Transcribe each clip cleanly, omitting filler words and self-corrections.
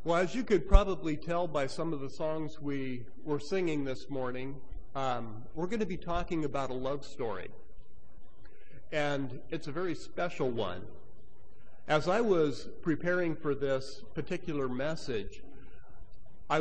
Well, as you could probably tell by some of the songs we were singing this morning, we're going to be talking about a love story. And it's a very special one. As I was preparing for this particular message, I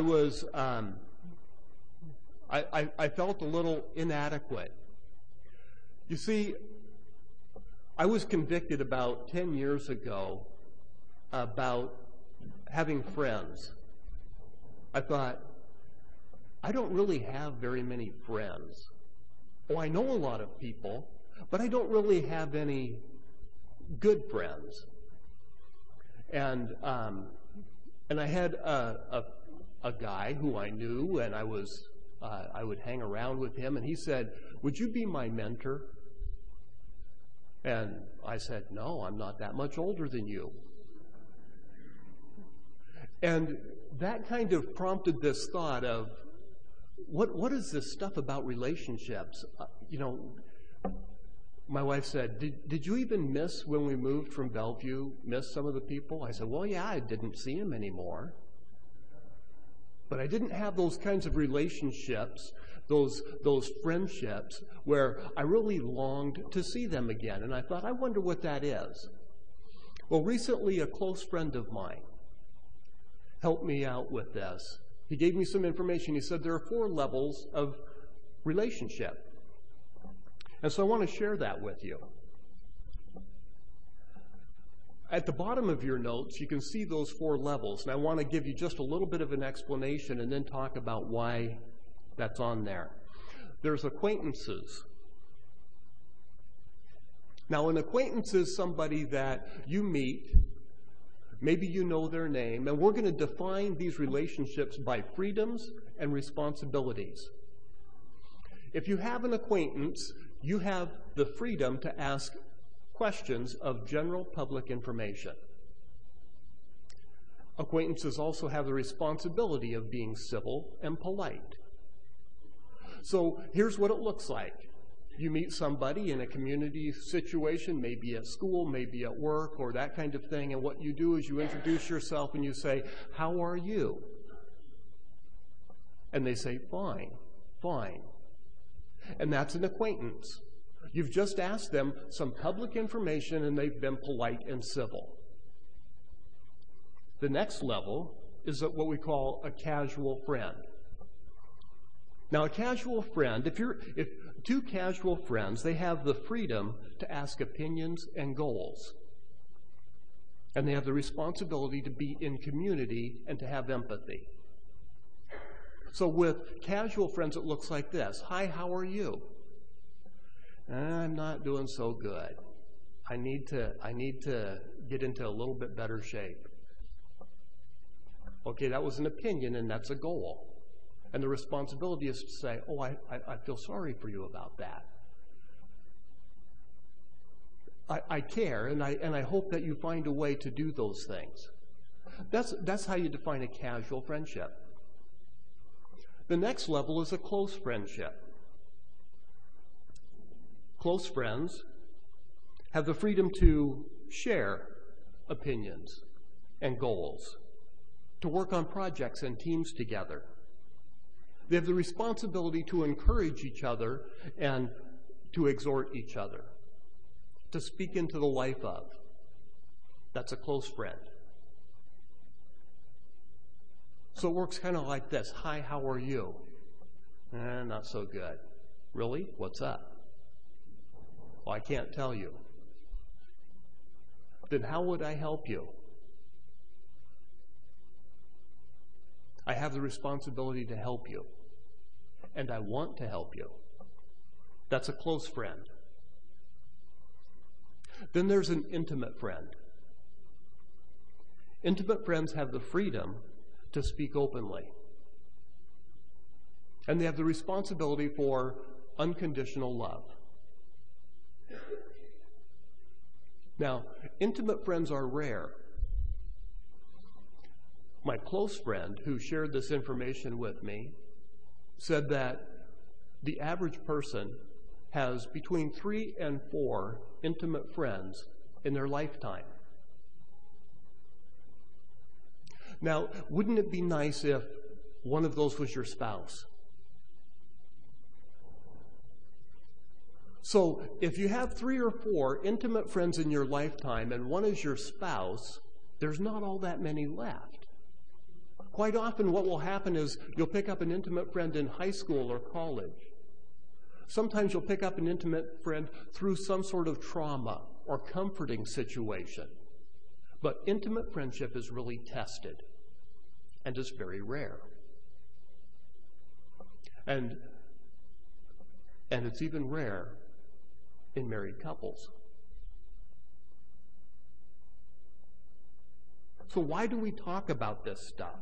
felt a little inadequate. You see, I was convicted about 10 years ago about having friends. I thought, I don't really have very many friends. Oh, I know a lot of people, but I don't really have any good friends. And I had a guy who I knew, and I would hang around with him, and he said, "Would you be my mentor?" And I said, "No, I'm not that much older than you." And that kind of prompted this thought of, what is this stuff about relationships? My wife said, did you even miss when we moved from Bellevue, miss some of the people? I said, well, yeah, I didn't see them anymore. But I didn't have those kinds of relationships, those friendships, where I really longed to see them again. And I thought, I wonder what that is. Well, recently a close friend of mine helped me out with this. He gave me some information. He said there are 4 levels of relationship. And so I want to share that with you. At the bottom of your notes, you can see those 4 levels. And I want to give you just a little bit of an explanation and then talk about why that's on there. There's acquaintances. Now, an acquaintance is somebody that you meet. Maybe you know their name, and we're going to define these relationships by freedoms and responsibilities. If you have an acquaintance, you have the freedom to ask questions of general public information. Acquaintances also have the responsibility of being civil and polite. So here's what it looks like. You meet somebody in a community situation, maybe at school, maybe at work, or that kind of thing, and what you do is you introduce yourself and you say, "How are you?" And they say, "Fine, fine." And that's an acquaintance. You've just asked them some public information and they've been polite and civil. The next level is what we call a casual friend. Now, a casual friend, if 2 casual friends, they have the freedom to ask opinions and goals. And they have the responsibility to be in community and to have empathy. So with casual friends, it looks like this. "Hi, how are you?" "I'm not doing so good. I need to get into a little bit better shape." Okay, that was an opinion and that's a goal. And the responsibility is to say, "Oh, I feel sorry for you about that. I care, and I hope that you find a way to do those things." That's how you define a casual friendship. The next level is a close friendship. Close friends have the freedom to share opinions and goals, to work on projects and teams together. They have the responsibility to encourage each other and to exhort each other, to speak into the life of. That's a close friend. So it works kind of like this. "Hi, how are you?" Not so good. "Really? What's up?" "Well, I can't tell you." "Then how would I help you?" "I have the responsibility to help you, and I want to help you." That's a close friend. Then there's an intimate friend. Intimate friends have the freedom to speak openly. And they have the responsibility for unconditional love. Now, intimate friends are rare. My close friend who shared this information with me said that the average person has between 3 and 4 intimate friends in their lifetime. Now, wouldn't it be nice if one of those was your spouse? So if you have 3 or 4 intimate friends in your lifetime and one is your spouse, there's not all that many left. Quite often what will happen is you'll pick up an intimate friend in high school or college. Sometimes you'll pick up an intimate friend through some sort of trauma or comforting situation. But intimate friendship is really tested and is very rare. And it's even rare in married couples. So why do we talk about this stuff?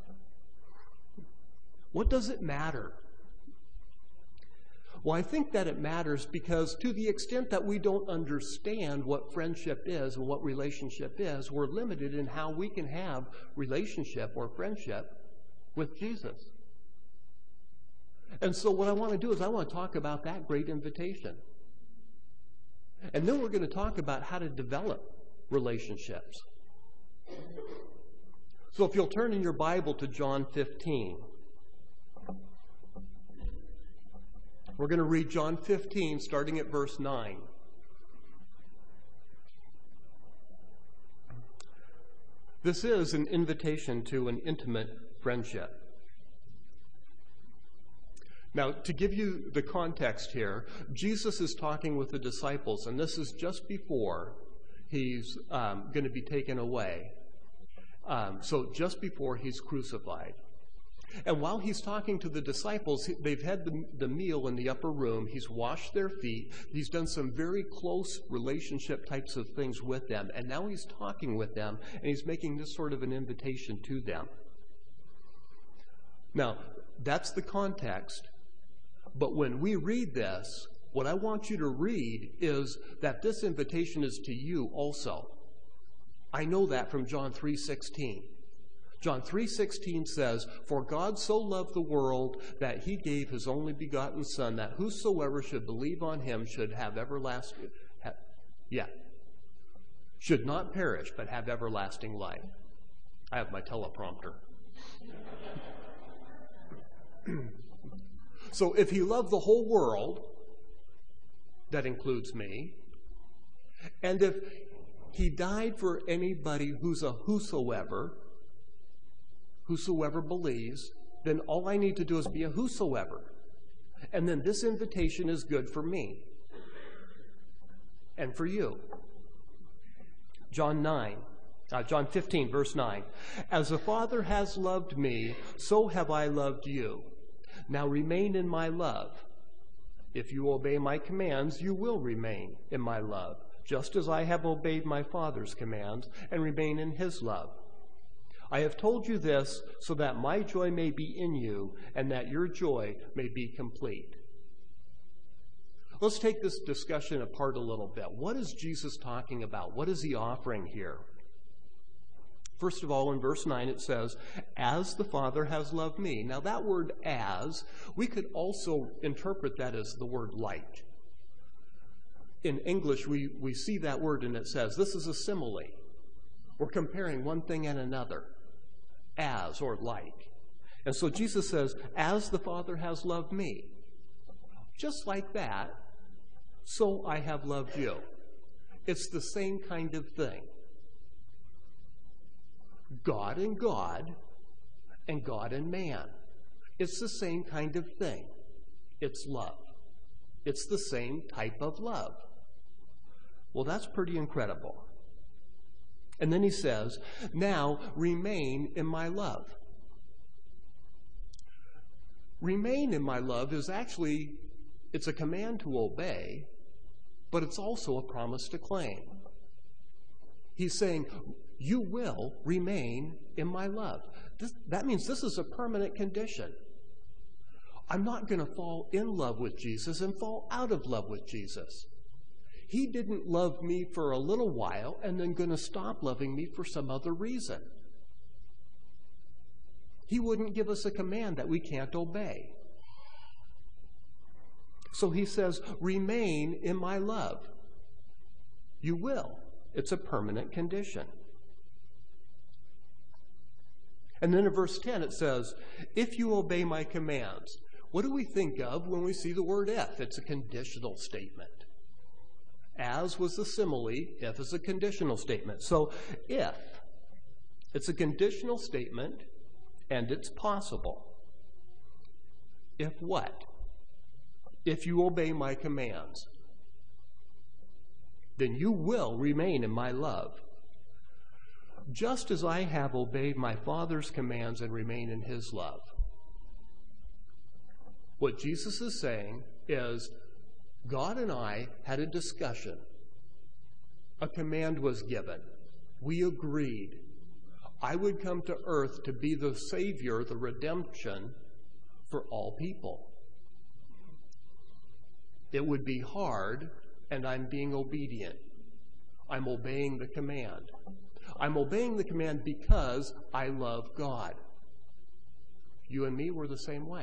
What does it matter? Well, I think that it matters because to the extent that we don't understand what friendship is and what relationship is, we're limited in how we can have relationship or friendship with Jesus. And so what I want to do is I want to talk about that great invitation. And then we're going to talk about how to develop relationships. So if you'll turn in your Bible to John 15. We're going to read John 15, starting at verse 9. This is an invitation to an intimate friendship. Now, to give you the context here, Jesus is talking with the disciples, and this is just before he's going to be taken away. So just before he's crucified. And while he's talking to the disciples, they've had the meal in the upper room. He's washed their feet. He's done some very close relationship types of things with them. And now he's talking with them, and he's making this sort of an invitation to them. Now, that's the context. But when we read this, what I want you to read is that this invitation is to you also. I know that from John 3:16. John 3:16 says, "For God so loved the world that he gave his only begotten Son, that whosoever should believe on him should have everlasting, should not perish, but have everlasting life." I have my teleprompter. So if he loved the whole world, that includes me, and if he died for anybody who's a whosoever believes, then all I need to do is be a whosoever. And then this invitation is good for me and for you. John 15, verse 9. "As the Father has loved me, so have I loved you. Now remain in my love. If you obey my commands, you will remain in my love, just as I have obeyed my Father's commands and remain in his love. I have told you this so that my joy may be in you and that your joy may be complete." Let's take this discussion apart a little bit. What is Jesus talking about? What is he offering here? First of all, in verse 9 it says, "As the Father has loved me." Now that word "as," we could also interpret that as the word "like." In English, we see that word and it says, this is a simile. We're comparing one thing and another. As or like. And so Jesus says, "As the Father has loved me." Just like that, so I have loved you. It's the same kind of thing. God and God and man. It's the same kind of thing. It's love. It's the same type of love. Well, that's pretty incredible. And then he says, "Now remain in my love." Remain in my love is actually, it's a command to obey, but it's also a promise to claim. He's saying, you will remain in my love. That means this is a permanent condition. I'm not going to fall in love with Jesus and fall out of love with Jesus. He didn't love me for a little while and then going to stop loving me for some other reason. He wouldn't give us a command that we can't obey. So he says, remain in my love. You will. It's a permanent condition. And then in verse 10 it says, if you obey my commands. What do we think of when we see the word if? It's a conditional statement. As was the simile, if is a conditional statement. So if, it's a conditional statement, and it's possible. If what? If you obey my commands, then you will remain in my love, just as I have obeyed my Father's commands and remain in his love. What Jesus is saying is, God and I had a discussion. A command was given. We agreed. I would come to earth to be the Savior, the redemption for all people. It would be hard, and I'm being obedient. I'm obeying the command. I'm obeying the command because I love God. You and me were the same way.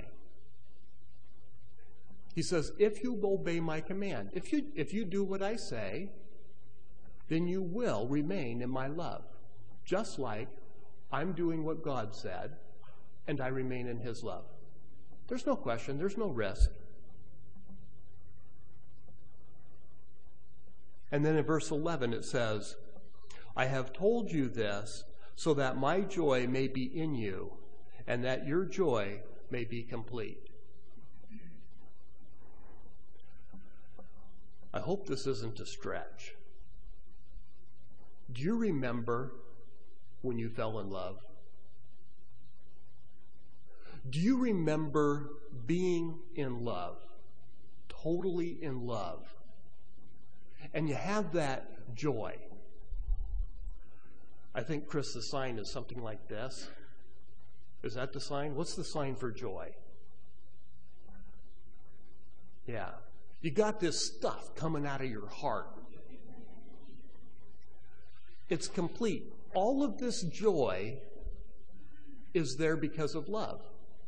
He says, if you obey my command, if you do what I say, then you will remain in my love. Just like I'm doing what God said, and I remain in his love. There's no question, there's no risk. And then in verse 11 it says, I have told you this so that my joy may be in you, and that your joy may be complete. I hope this isn't a stretch. Do you remember when you fell in love? Do you remember being in love, totally in love, and you have that joy? I think, Chris, the sign is something like this. Is that the sign? What's the sign for joy? Yeah. You got this stuff coming out of your heart. It's complete. All of this joy is there because of love.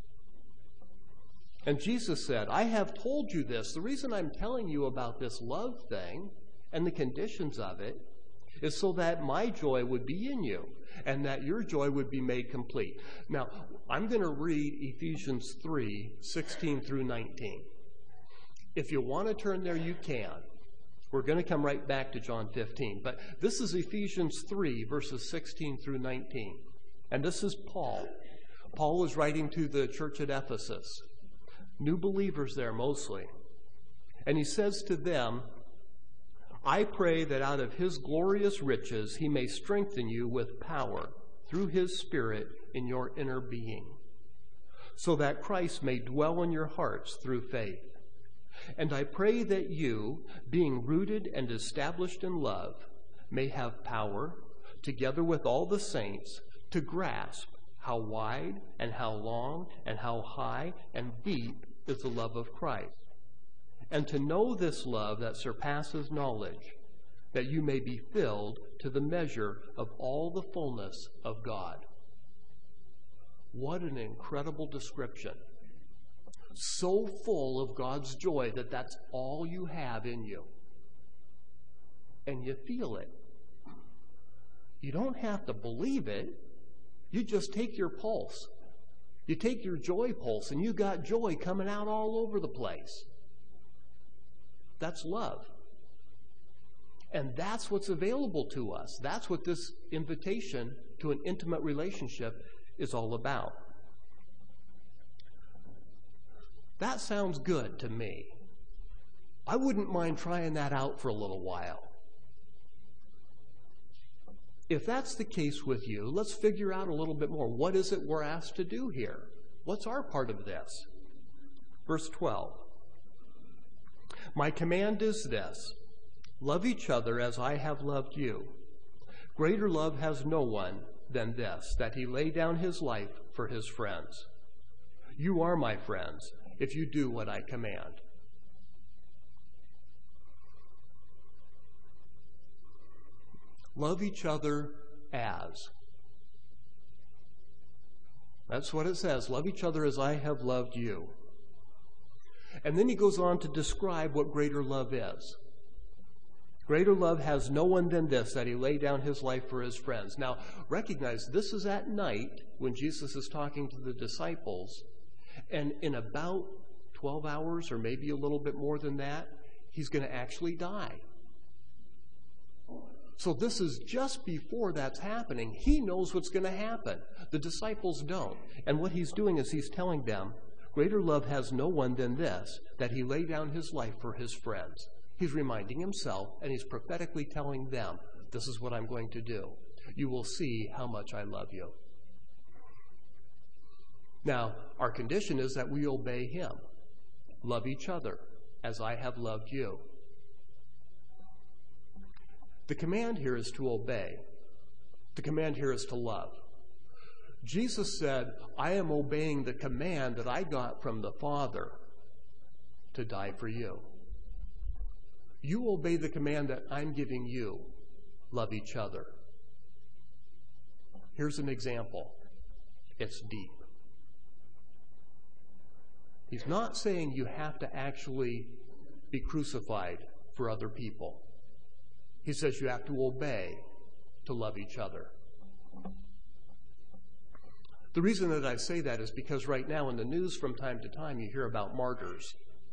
And Jesus said, I have told you this. The reason I'm telling you about this love thing and the conditions of it is so that my joy would be in you and that your joy would be made complete. Now, I'm going to read Ephesians 3:16 through 19. If you want to turn there, you can. We're going to come right back to John 15. But this is Ephesians 3, verses 16 through 19. And this is Paul. Paul was writing to the church at Ephesus. New believers there mostly. And he says to them, I pray that out of his glorious riches he may strengthen you with power through his Spirit in your inner being, so that Christ may dwell in your hearts through faith. And I pray that you, being rooted and established in love, may have power, together with all the saints, to grasp how wide and how long and how high and deep is the love of Christ, and to know this love that surpasses knowledge, that you may be filled to the measure of all the fullness of God. What an incredible description. So full of God's joy that that's all you have in you. And you feel it. You don't have to believe it. You just take your pulse. You take your joy pulse and you got joy coming out all over the place. That's love. And that's what's available to us. That's what this invitation to an intimate relationship is all about. That sounds good to me. I wouldn't mind trying that out for a little while. If that's the case with you, let's figure out a little bit more. What is it we're asked to do here? What's our part of this? Verse 12. My command is this: love each other as I have loved you. Greater love has no one than this, that he lay down his life for his friends. You are my friends if you do what I command. Love each other as. That's what it says. Love each other as I have loved you. And then he goes on to describe what greater love is. Greater love has no one than this, that he lay down his life for his friends. Now, recognize this is at night when Jesus is talking to the disciples, and in about 12 hours, or maybe a little bit more than that, he's going to actually die. So this is just before that's happening. He knows what's going to happen. The disciples don't. And what he's doing is he's telling them, greater love has no one than this, that he lay down his life for his friends. He's reminding himself, and he's prophetically telling them, this is what I'm going to do. You will see how much I love you. Now, our condition is that we obey him. Love each other as I have loved you. The command here is to obey. The command here is to love. Jesus said, I am obeying the command that I got from the Father to die for you. You obey the command that I'm giving you. Love each other. Here's an example. It's deep. He's not saying you have to actually be crucified for other people. He says you have to obey to love each other. The reason that I say that is because right now in the news from time to time you hear about martyrs.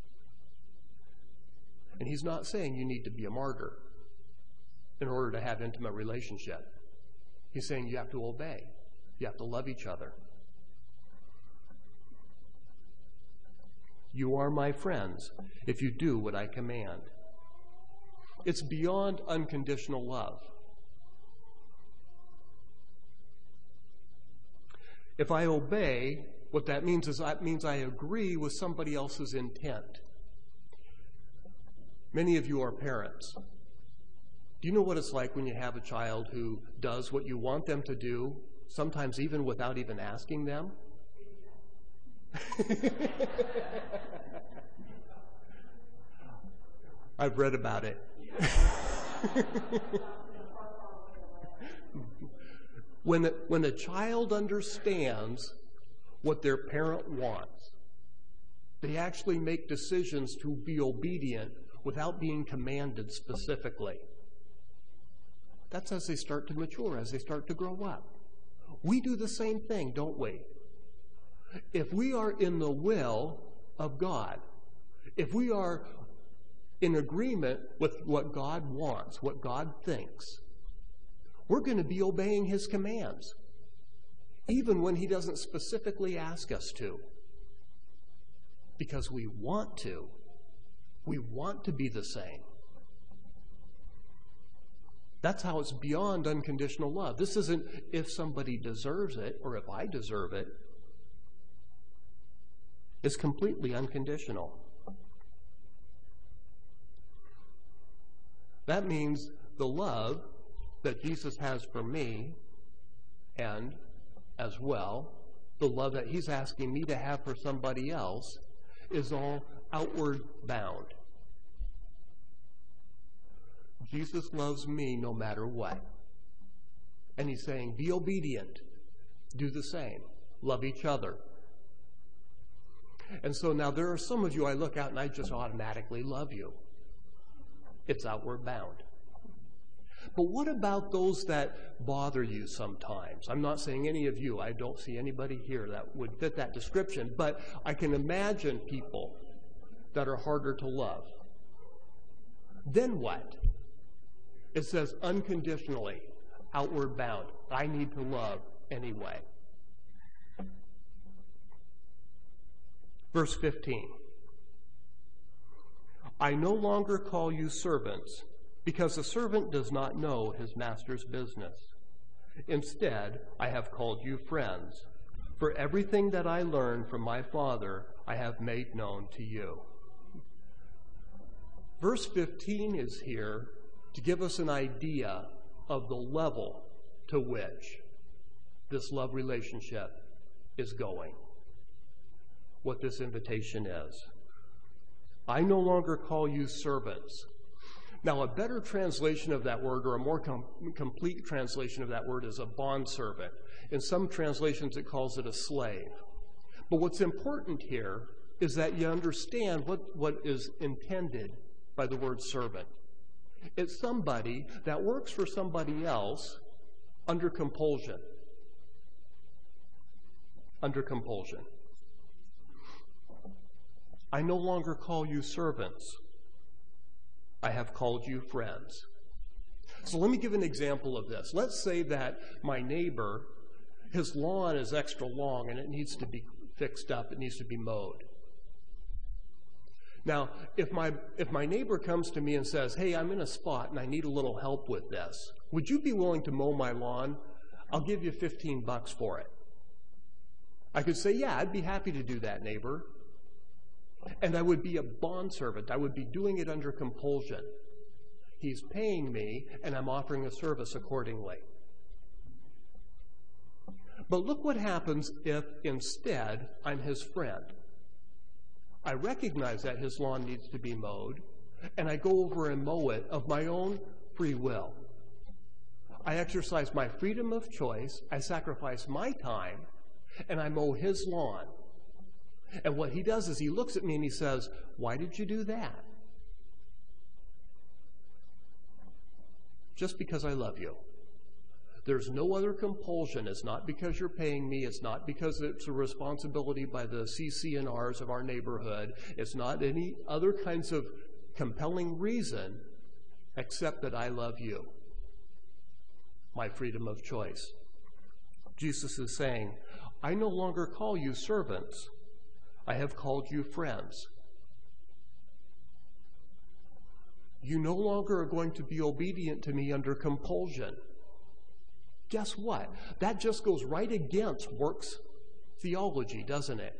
And he's not saying you need to be a martyr in order to have intimate relationship. He's saying you have to obey. You have to love each other. You are my friends if you do what I command. It's beyond unconditional love. If I obey, what that means is I agree with somebody else's intent. Many of you are parents. Do you know what it's like when you have a child who does what you want them to do, sometimes even without even asking them? I've read about it. When a child understands what their parent wants, they actually make decisions to be obedient without being commanded specifically. That's as they start to mature, as they start to grow up. We do the same thing, don't we? If we are in the will of God, if we are in agreement with what God wants, what God thinks, we're going to be obeying his commands, even when he doesn't specifically ask us to, because we want to. We want to be the same. That's how it's beyond unconditional love. This isn't if somebody deserves it or if I deserve it. It's completely unconditional. That means the love that Jesus has for me, and as well, the love that he's asking me to have for somebody else, is all outward bound. Jesus loves me no matter what. And he's saying, be obedient. Do the same. Love each other. And so now there are some of you I look out and I just automatically love you. It's outward bound. But what about those that bother you sometimes? I'm not saying any of you. I don't see anybody here that would fit that description. But I can imagine people that are harder to love. Then what? It says unconditionally, outward bound. I need to love anyway. Verse 15. I no longer call you servants, because the servant does not know his master's business. Instead, I have called you friends, for everything that I learned from my Father I have made known to you. Verse 15 is here to give us an idea of the level to which this love relationship is going, what this invitation is. I no longer call you servants. Now, a better translation of that word, or a more complete translation of that word, is a bondservant. In some translations, it calls it a slave. But what's important here is that you understand what is intended by the word servant. It's somebody that works for somebody else under compulsion. Under compulsion. I no longer call you servants. I have called you friends. So let me give an example of this. Let's say that my neighbor, his lawn is extra long and it needs to be fixed up. It needs to be mowed. Now, if my neighbor comes to me and says, hey, I'm in a spot and I need a little help with this, would you be willing to mow my lawn? I'll give you $15 for it. I could say, yeah, I'd be happy to do that, neighbor. And I would be a bondservant. I would be doing it under compulsion. He's paying me, and I'm offering a service accordingly. But look what happens if instead I'm his friend. I recognize that his lawn needs to be mowed, and I go over and mow it of my own free will. I exercise my freedom of choice, I sacrifice my time, and I mow his lawn. And what he does is he looks at me and he says, why did you do that? Just because I love you. There's no other compulsion. It's not because you're paying me. It's not because it's a responsibility by the CC&Rs of our neighborhood. It's not any other kinds of compelling reason except that I love you. My freedom of choice. Jesus is saying, I no longer call you servants. I have called you friends. You no longer are going to be obedient to me under compulsion. Guess what? That just goes right against works theology, doesn't it?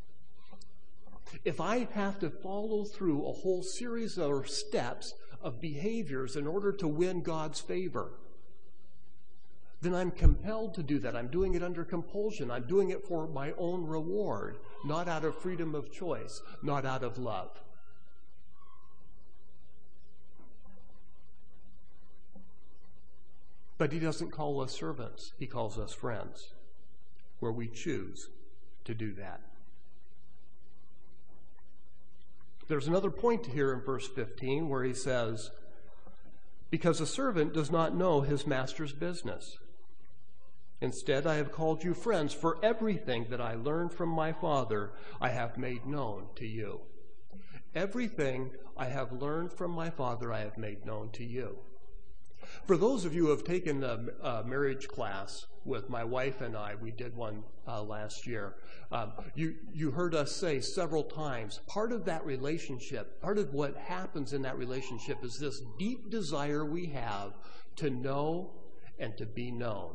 If I have to follow through a whole series of steps of behaviors in order to win God's favor, then I'm compelled to do that. I'm doing it under compulsion. I'm doing it for my own reward, not out of freedom of choice, not out of love. But he doesn't call us servants. He calls us friends, where we choose to do that. There's another point here in verse 15 where he says, because a servant does not know his master's business. Instead, I have called you friends, for everything that I learned from my Father I have made known to you. Everything I have learned from my Father I have made known to you. For those of you who have taken a marriage class with my wife and I, we did one last year, you heard us say several times, part of that relationship, part of what happens in that relationship is this deep desire we have to know and to be known.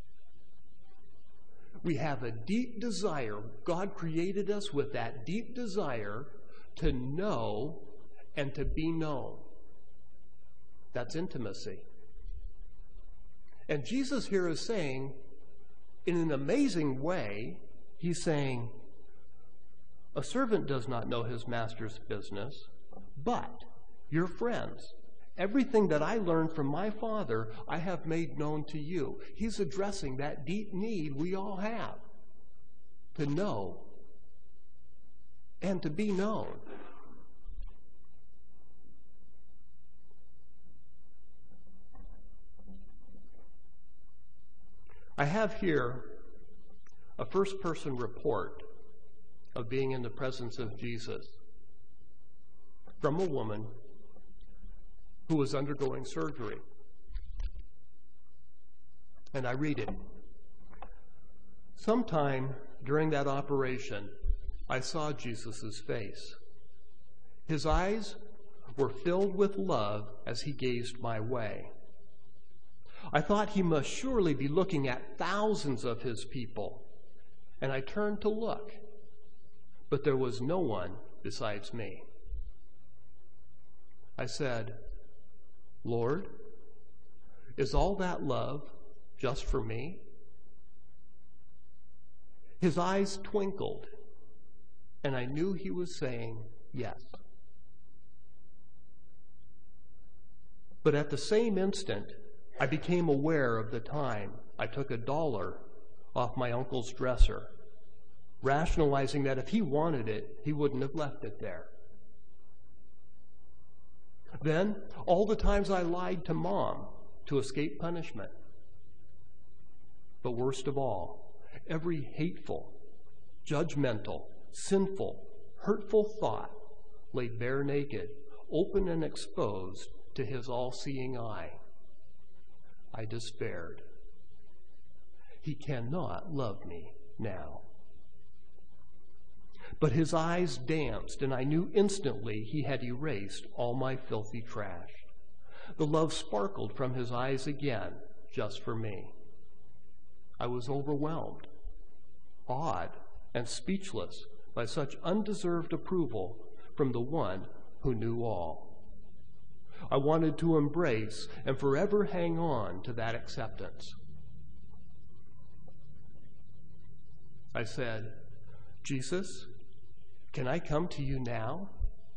We have a deep desire. God created us with that deep desire to know and to be known. That's intimacy. And Jesus here is saying, in an amazing way, he's saying, a servant does not know his master's business, but you're friends. Everything that I learned from my Father, I have made known to you. He's addressing that deep need we all have to know and to be known. I have here a first-person report of being in the presence of Jesus from a woman who was undergoing surgery. And I read it. Sometime during that operation, I saw Jesus' face. His eyes were filled with love as he gazed my way. I thought he must surely be looking at thousands of his people, and I turned to look, but there was no one besides me. I said, Lord, is all that love just for me? His eyes twinkled, and I knew he was saying yes. But at the same instant, I became aware of the time I took $1 off my uncle's dresser, rationalizing that if he wanted it, he wouldn't have left it there. Then, all the times I lied to Mom to escape punishment. But worst of all, every hateful, judgmental, sinful, hurtful thought lay bare naked, open and exposed to his all-seeing eye. I despaired. He cannot love me now. But his eyes danced, and I knew instantly he had erased all my filthy trash. The love sparkled from his eyes again, just for me. I was overwhelmed, awed, and speechless by such undeserved approval from the one who knew all. I wanted to embrace and forever hang on to that acceptance. I said, "Jesus, can I come to you now?"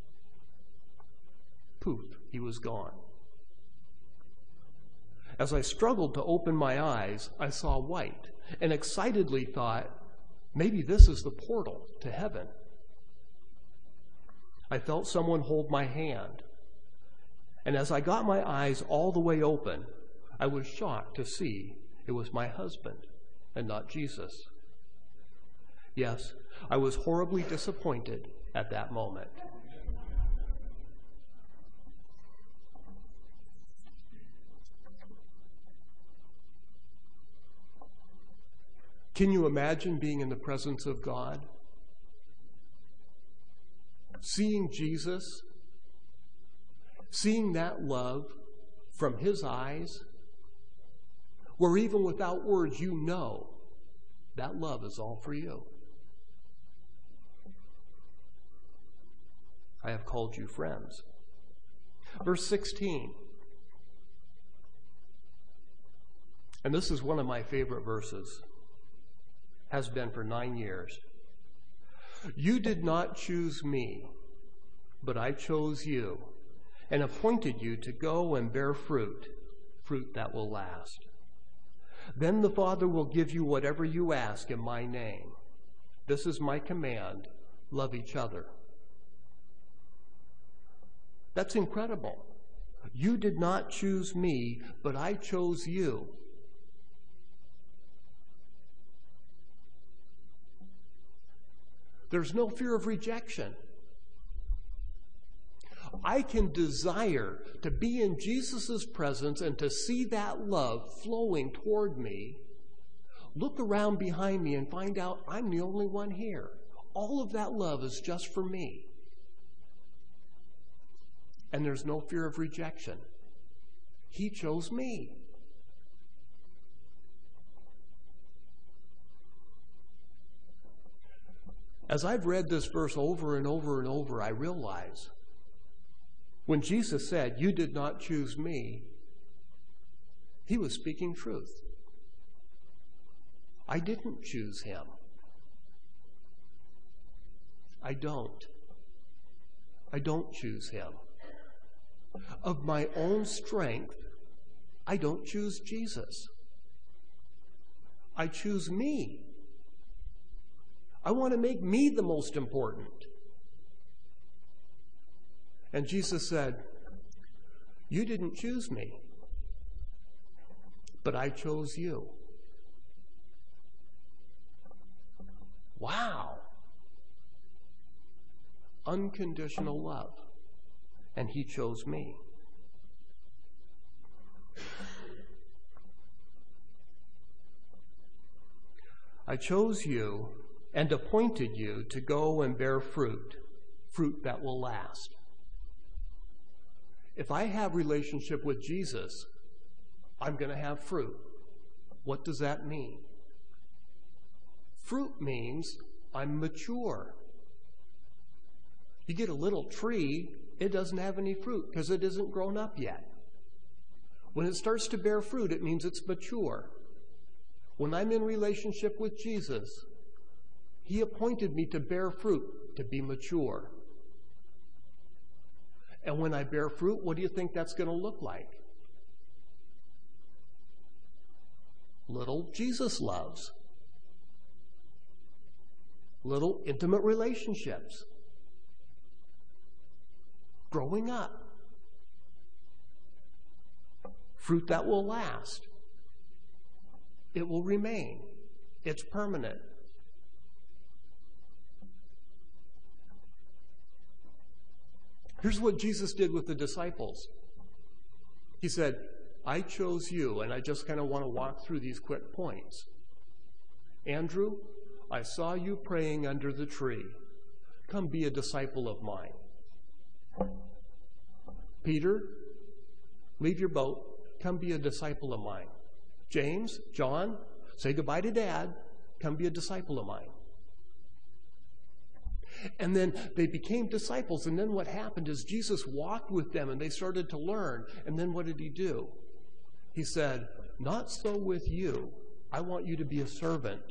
Poof, he was gone. As I struggled to open my eyes, I saw white and excitedly thought, maybe this is the portal to heaven. I felt someone hold my hand, and as I got my eyes all the way open, I was shocked to see it was my husband and not Jesus. Yes, I was horribly disappointed at that moment. Can you imagine being in the presence of God? Seeing Jesus, seeing that love from his eyes, where even without words you know that love is all for you. I have called you friends. Verse 16. And this is one of my favorite verses. Has been for 9 years. You did not choose me, but I chose you and appointed you to go and bear fruit, fruit that will last. Then the Father will give you whatever you ask in my name. This is my command. Love each other. That's incredible. You did not choose me, but I chose you. There's no fear of rejection. I can desire to be in Jesus' presence and to see that love flowing toward me. Look around behind me and find out I'm the only one here. All of that love is just for me. And there's no fear of rejection. He chose me. As I've read this verse over and over and over, I realize when Jesus said, "You did not choose me," he was speaking truth. I didn't choose him. I don't choose him. Of my own strength, I don't choose Jesus. I choose me. I want to make me the most important. And Jesus said, "You didn't choose me, but I chose you." Wow. Unconditional love. And he chose me. I chose you and appointed you to go and bear fruit, fruit that will last. If I have relationship with Jesus, I'm going to have fruit. What does that mean? Fruit means I'm mature. You get a little tree, it doesn't have any fruit because it isn't grown up yet. When it starts to bear fruit, it means it's mature. When I'm in relationship with Jesus, he appointed me to bear fruit, to be mature. And when I bear fruit, what do you think that's going to look like? Little Jesus loves. Little intimate relationships. Growing up. fruit that will last. It will remain. It's permanent. Here's what Jesus did with the disciples. He said, I chose you, and I just kind of want to walk through these quick points. Andrew, I saw you praying under the tree. Come be a disciple of mine. Peter, leave your boat. Come be a disciple of mine. James, John, say goodbye to Dad. Come be a disciple of mine. And then they became disciples. And then what happened is Jesus walked with them and they started to learn. And then what did he do? He said, not so with you. I want you to be a servant.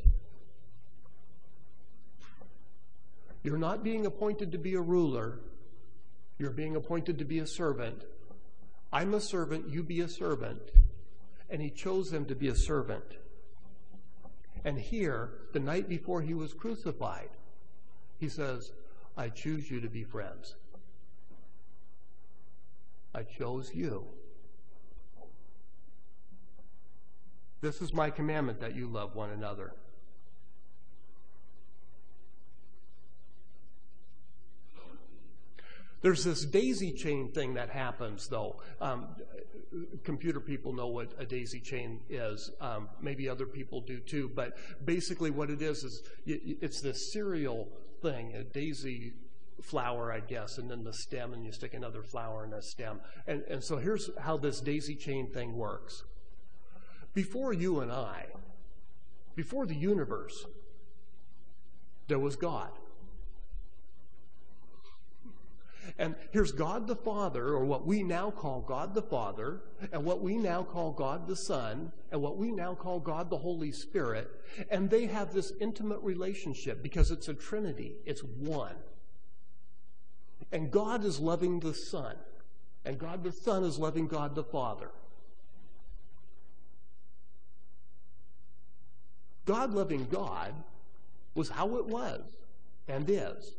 You're not being appointed to be a ruler. You're being appointed to be a servant. I'm a servant, you be a servant. And he chose them to be a servant. And here, the night before he was crucified, he says, I choose you to be friends. I chose you. This is my commandment, that you love one another. There's this daisy chain thing that happens, though. Computer people know what a daisy chain is. Maybe other people do too. But basically what it is it's this serial thing, a daisy flower, I guess, and then the stem, and you stick another flower in a stem. And so here's how this daisy chain thing works. Before you and I, before the universe, there was God. And here's God the Father, or what we now call God the Father, and what we now call God the Son, and what we now call God the Holy Spirit. And they have this intimate relationship because it's a Trinity. It's one. And God is loving the Son. And God the Son is loving God the Father. God loving God was how it was and is.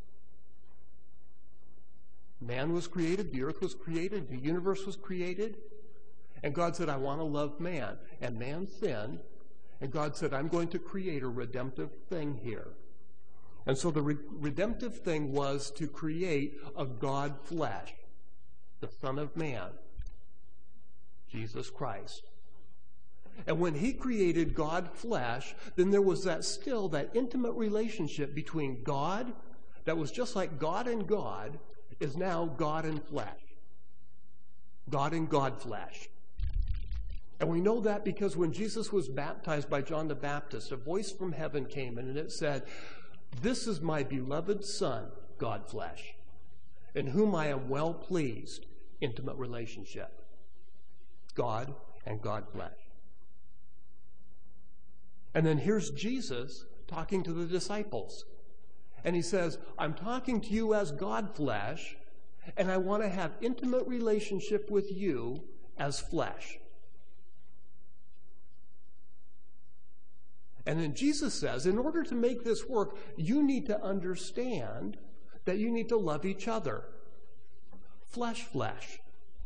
Man was created, the earth was created, the universe was created, and God said, I want to love man. And man sinned, and God said, I'm going to create a redemptive thing here. And so the redemptive thing was to create a God flesh, the Son of Man, Jesus Christ. And when he created God flesh, then there was that intimate relationship between God, that was just like God and God, is now God and flesh. God and God flesh. And we know that because when Jesus was baptized by John the Baptist, a voice from heaven came and it said, this is my beloved Son, God flesh, in whom I am well pleased. Intimate relationship. God and God flesh. And then here's Jesus talking to the disciples. And he says, I'm talking to you as God flesh, and I want to have intimate relationship with you as flesh. And then Jesus says, in order to make this work, you need to understand that you need to love each other. Flesh, flesh.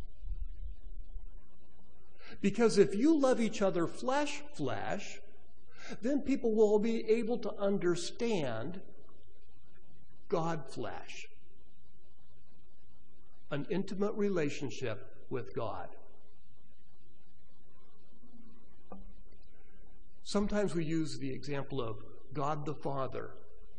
Because if you love each other flesh, flesh, then people will be able to understand God flesh. An intimate relationship with God. Sometimes we use the example of God the Father.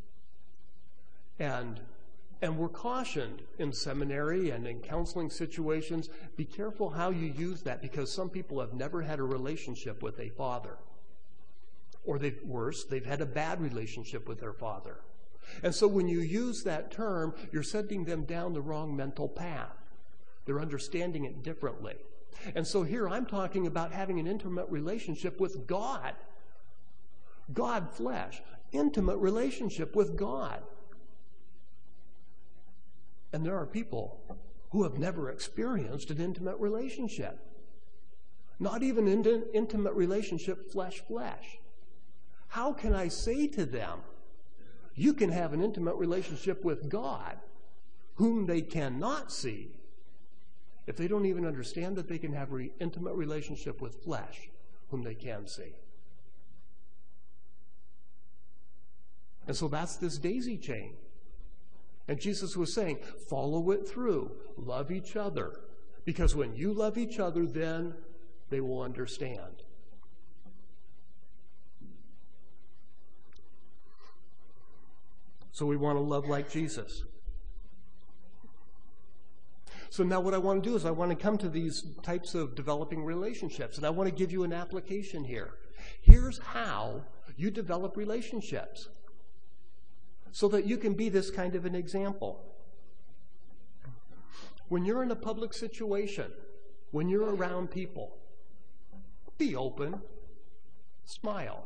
And we're cautioned in seminary and in counseling situations, be careful how you use that, because some people have never had a relationship with a father. Or they've had a bad relationship with their father. And so when you use that term, you're sending them down the wrong mental path. They're understanding it differently. And so here I'm talking about having an intimate relationship with God. God flesh. Intimate relationship with God. And there are people who have never experienced an intimate relationship. Not even an intimate relationship flesh, flesh. How can I say to them, you can have an intimate relationship with God, whom they cannot see, if they don't even understand that they can have an intimate relationship with flesh, whom they can see? And so that's this daisy chain. And Jesus was saying, follow it through. Love each other. Because when you love each other, then they will understand. So we want to love like Jesus. So now what I want to do is I want to come to these types of developing relationships, and I want to give you an application here. Here's how you develop relationships so that you can be this kind of an example. When you're in a public situation, when you're around people, be open, smile.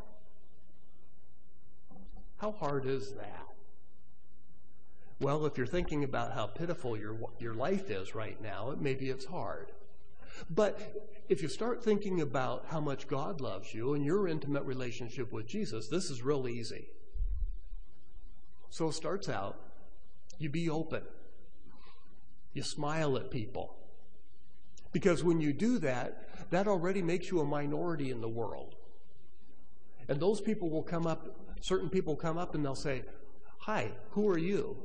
How hard is that? Well, if you're thinking about how pitiful your life is right now, maybe it's hard. But if you start thinking about how much God loves you and your intimate relationship with Jesus, this is real easy. So it starts out, you be open. You smile at people. Because when you do that, that already makes you a minority in the world. And those people will come up, certain people come up and they'll say, "Hi, who are you?"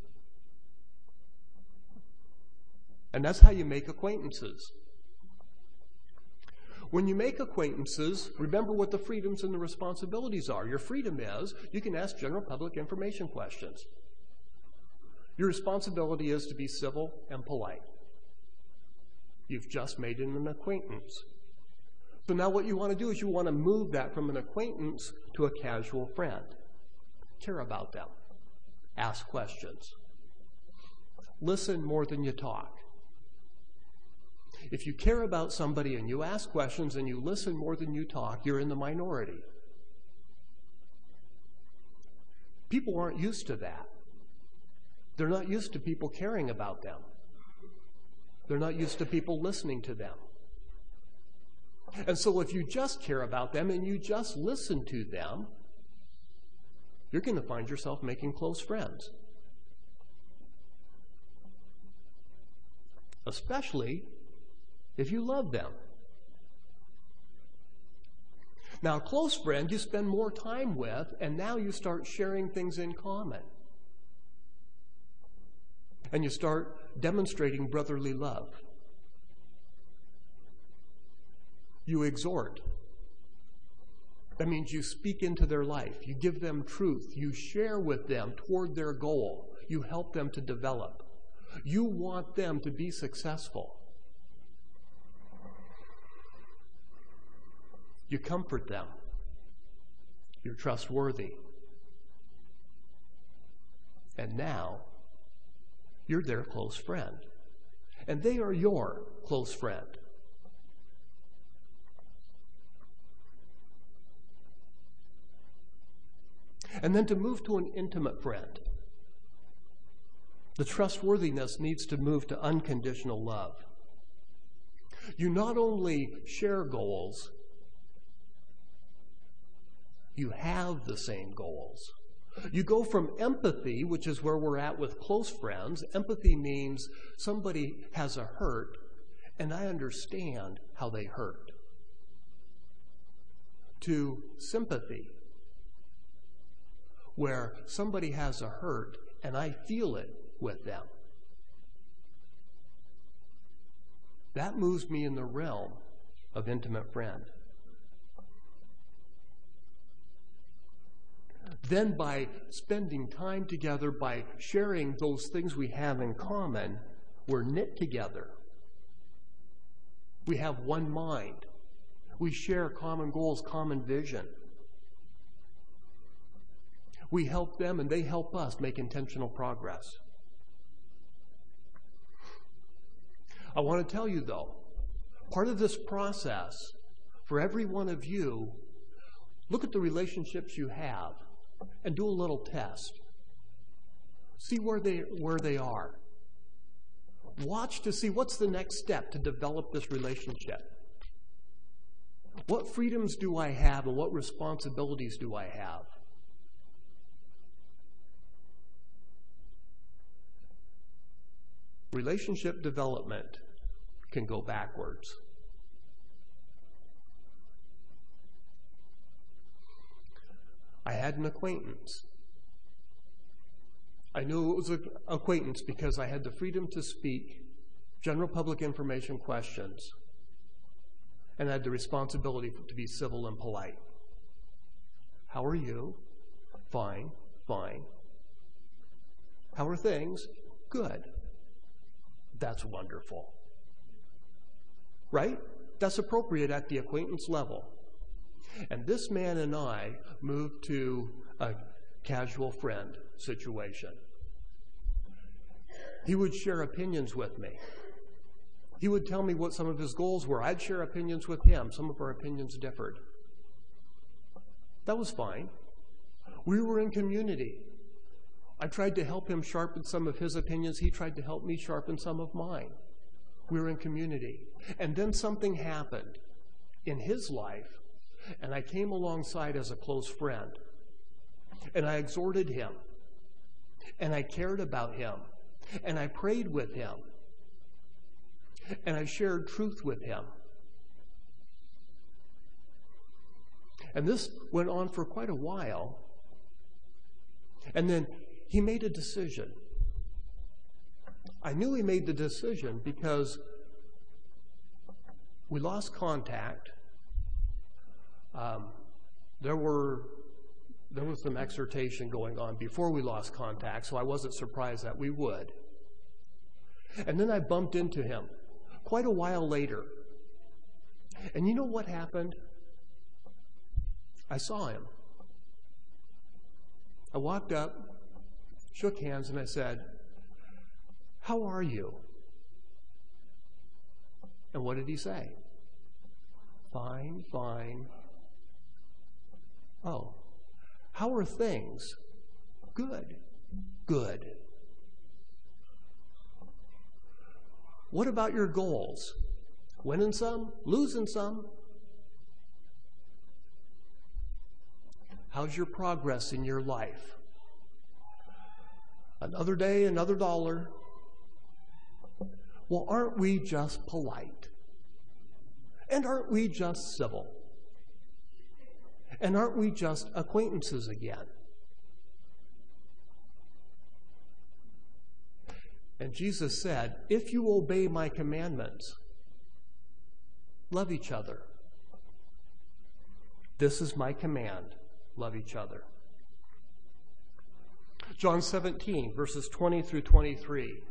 And that's how you make acquaintances. When you make acquaintances, remember what the freedoms and the responsibilities are. Your freedom is you can ask general public information questions. Your responsibility is to be civil and polite. You've just made an acquaintance. So now what you want to do is you want to move that from an acquaintance to a casual friend. Care about them. Ask questions. Listen more than you talk. If you care about somebody and you ask questions and you listen more than you talk, you're in the minority. People aren't used to that. They're not used to people caring about them. They're not used to people listening to them. And so if you just care about them and you just listen to them, you're going to find yourself making close friends. Especially if you love them. Now, a close friend you spend more time with, and now you start sharing things in common. And you start demonstrating brotherly love. You exhort. That means you speak into their life. You give them truth. You share with them toward their goal. You help them to develop. You want them to be successful. You comfort them. You're trustworthy. And now, you're their close friend. And they are your close friend. And then to move to an intimate friend, the trustworthiness needs to move to unconditional love. You not only share goals, you have the same goals. You go from empathy, which is where we're at with close friends. Empathy means somebody has a hurt, and I understand how they hurt. To sympathy, where somebody has a hurt, and I feel it with them. That moves me in the realm of intimate friend. Then by spending time together, by sharing those things we have in common, we're knit together. We have one mind. We share common goals, common vision. We help them and they help us make intentional progress. I want to tell you though, part of this process, for every one of you, look at the relationships you have and do a little test. See where they are. Watch to see what's the next step to develop this relationship. What freedoms do I have and what responsibilities do I have? Relationship development can go backwards. I had an acquaintance. I knew it was an acquaintance because I had the freedom to speak general public information questions, and I had the responsibility to be civil and polite. How are you? Fine, fine. How are things? Good. That's wonderful. Right? That's appropriate at the acquaintance level. And this man and I moved to a casual friend situation. He would share opinions with me. He would tell me what some of his goals were. I'd share opinions with him. Some of our opinions differed. That was fine. We were in community. I tried to help him sharpen some of his opinions. He tried to help me sharpen some of mine. We were in community. And then something happened in his life, and I came alongside as a close friend. And I exhorted him. And I cared about him. And I prayed with him. And I shared truth with him. And this went on for quite a while. And then he made a decision. I knew he made the decision because we lost contact. There was some exhortation going on before we lost contact, so I wasn't surprised that we would. And then I bumped into him quite a while later. And you know what happened? I saw him. I walked up, shook hands, and I said, "How are you?" And what did he say? "Fine, fine." "Oh, how are things?" "Good, good." "What about your goals? Winning some, losing some?" "How's your progress in your life?" "Another day, another dollar." Well, aren't we just polite? And aren't we just civil? And aren't we just acquaintances again? And Jesus said, "If you obey my commandments, love each other. This is my command, love each other." John 17, verses 20 through 23.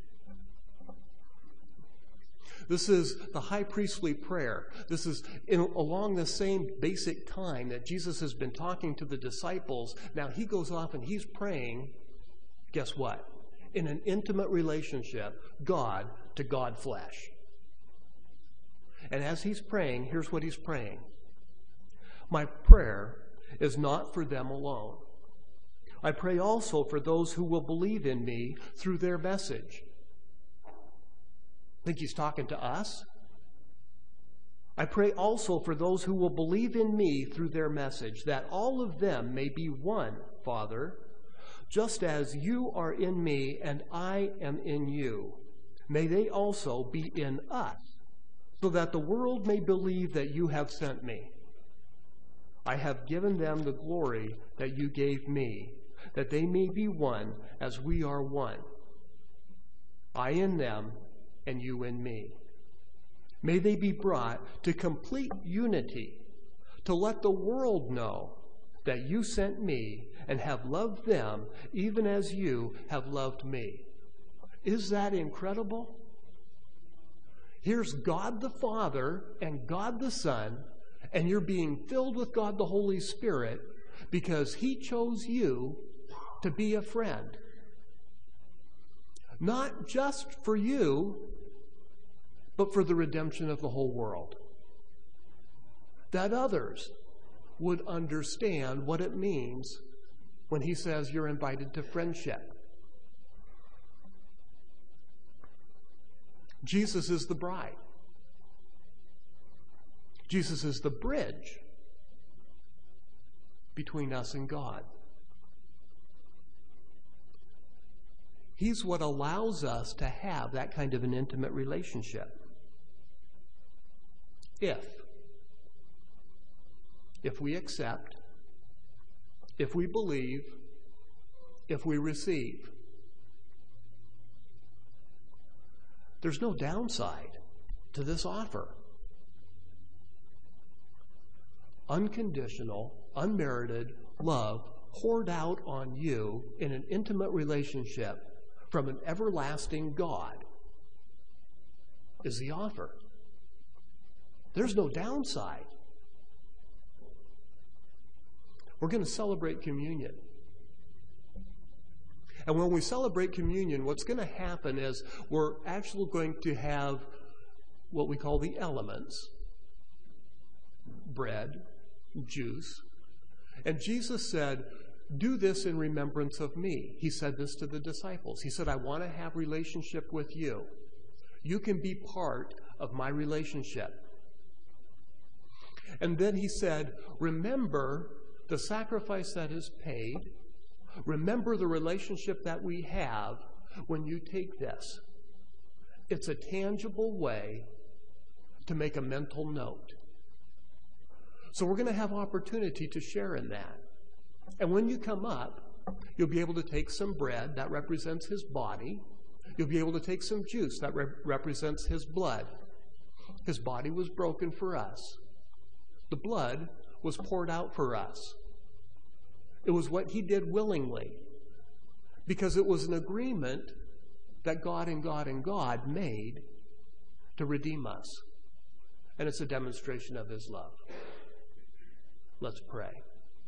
This is the high priestly prayer. This is along the same basic time that Jesus has been talking to the disciples. Now he goes off and he's praying, guess what? In an intimate relationship, God to God flesh. And as he's praying, here's what he's praying. "My prayer is not for them alone. I pray also for those who will believe in me through their message." Think he's talking to us? "I pray also for those who will believe in me through their message, that all of them may be one, Father, just as you are in me and I am in you. May they also be in us, so that the world may believe that you have sent me. I have given them the glory that you gave me, that they may be one as we are one. I in them and you in me. May they be brought to complete unity, to let the world know that you sent me and have loved them even as you have loved me." Is that incredible? Here's God the Father and God the Son, and you're being filled with God the Holy Spirit because he chose you to be a friend. Not just for you, but for the redemption of the whole world. That others would understand what it means when he says you're invited to friendship. Jesus is the bride. Jesus is the bridge between us and God. He's what allows us to have that kind of an intimate relationship. If we accept, if we believe, if we receive. There's no downside to this offer. Unconditional, unmerited love poured out on you in an intimate relationship from an everlasting God is the offer. There's no downside. We're going to celebrate communion. And when we celebrate communion, what's going to happen is we're actually going to have what we call the elements: bread, juice. And Jesus said, "Do this in remembrance of me." He said this to the disciples. He said, "I want to have relationship with you. You can be part of my relationship." And then he said, "Remember the sacrifice that is paid. Remember the relationship that we have when you take this." It's a tangible way to make a mental note. So we're going to have opportunity to share in that. And when you come up, you'll be able to take some bread that represents his body. You'll be able to take some juice that represents his blood. His body was broken for us. The blood was poured out for us. It was what he did willingly, because it was an agreement that God and God and God made to redeem us. And it's a demonstration of his love. Let's pray.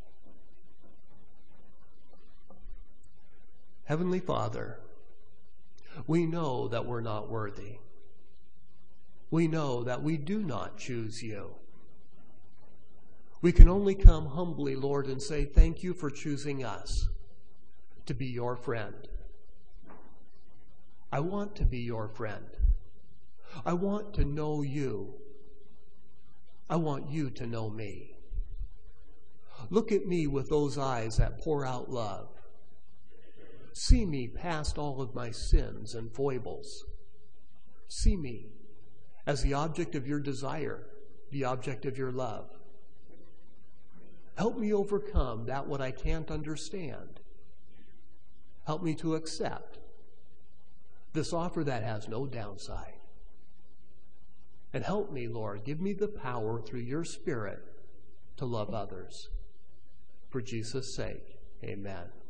Heavenly Father, we know that we're not worthy. We know that we do not choose you. We can only come humbly, Lord, and say, thank you for choosing us to be your friend. I want to be your friend. I want to know you. I want you to know me. Look at me with those eyes that pour out love. See me past all of my sins and foibles. See me as the object of your desire, the object of your love. Help me overcome that what I can't understand. Help me to accept this offer that has no downside. And help me, Lord, give me the power through your Spirit to love others. For Jesus' sake, amen.